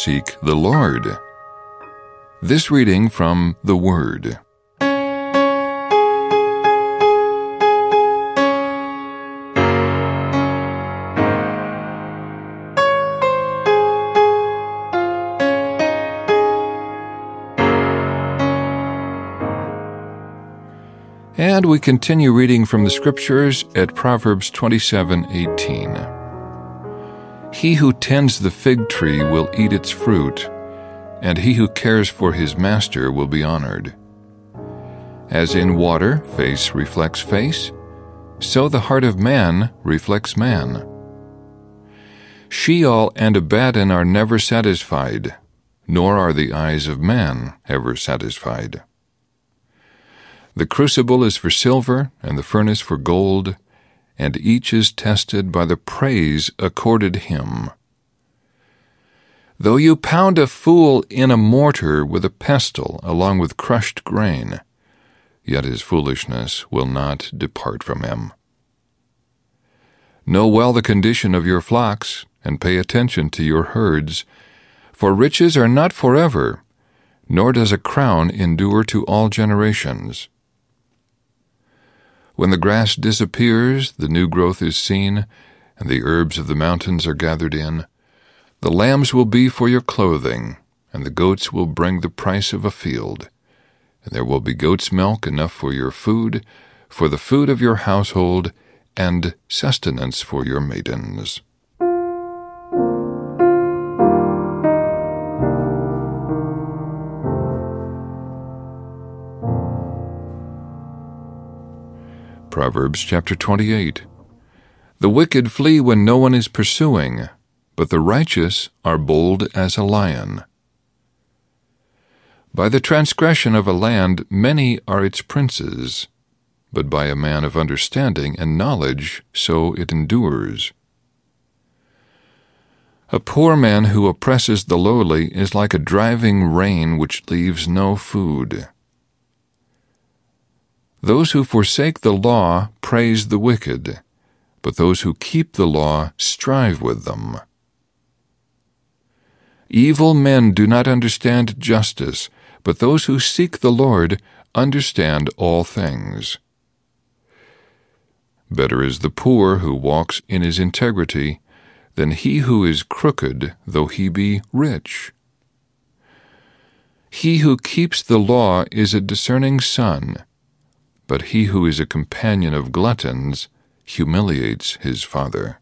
seek the Lord. This reading from the Word. And we continue reading from the Scriptures at Proverbs 27:18. He who tends the fig tree will eat its fruit, and he who cares for his master will be honored. As in water, face reflects face, so the heart of man reflects man. Sheol and Abaddon are never satisfied, nor are the eyes of man ever satisfied. The crucible is for silver, and the furnace for gold, and each is tested by the praise accorded him. Though you pound a fool in a mortar with a pestle along with crushed grain, yet his foolishness will not depart from him. Know well the condition of your flocks, and pay attention to your herds, for riches are not forever, nor does a crown endure to all generations. When the grass disappears, the new growth is seen, and the herbs of the mountains are gathered in. The lambs will be for your clothing, and the goats will bring the price of a field. And there will be goat's milk enough for your food, for the food of your household, and sustenance for your maidens. Proverbs chapter 28. The wicked flee when no one is pursuing, but the righteous are bold as a lion. By the transgression of a land many are its princes, but by a man of understanding and knowledge so it endures. A poor man who oppresses the lowly is like a driving rain which leaves no food. Those who forsake the law praise the wicked, but those who keep the law strive with them. Evil men do not understand justice, but those who seek the Lord understand all things. Better is the poor who walks in his integrity than he who is crooked, though he be rich. He who keeps the law is a discerning son, but he who is a companion of gluttons humiliates his father.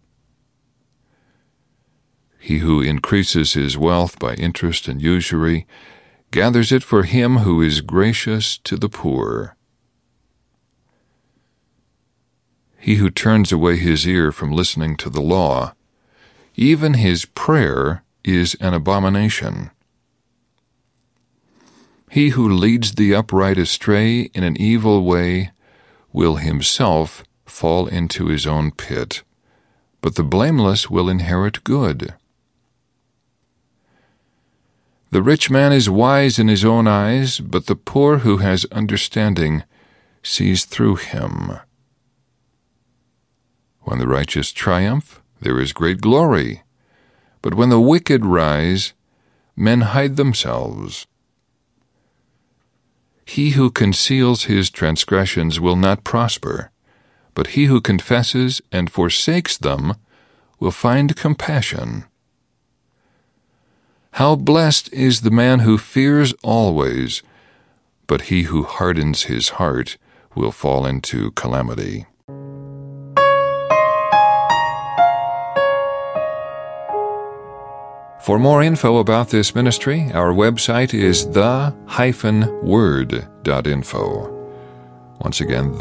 He who increases his wealth by interest and usury gathers it for him who is gracious to the poor. He who turns away his ear from listening to the law, even his prayer is an abomination. He who leads the upright astray in an evil way will himself fall into his own pit, but the blameless will inherit good. The rich man is wise in his own eyes, but the poor who has understanding sees through him. When the righteous triumph, there is great glory, but when the wicked rise, men hide themselves. He who conceals his transgressions will not prosper, but he who confesses and forsakes them will find compassion. How blessed is the man who fears always, but he who hardens his heart will fall into calamity. For more info about this ministry, our website is the-word.info. Once again,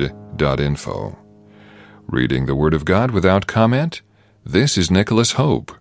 the-word.info. Reading the Word of God without comment, this is Nicholas Hope.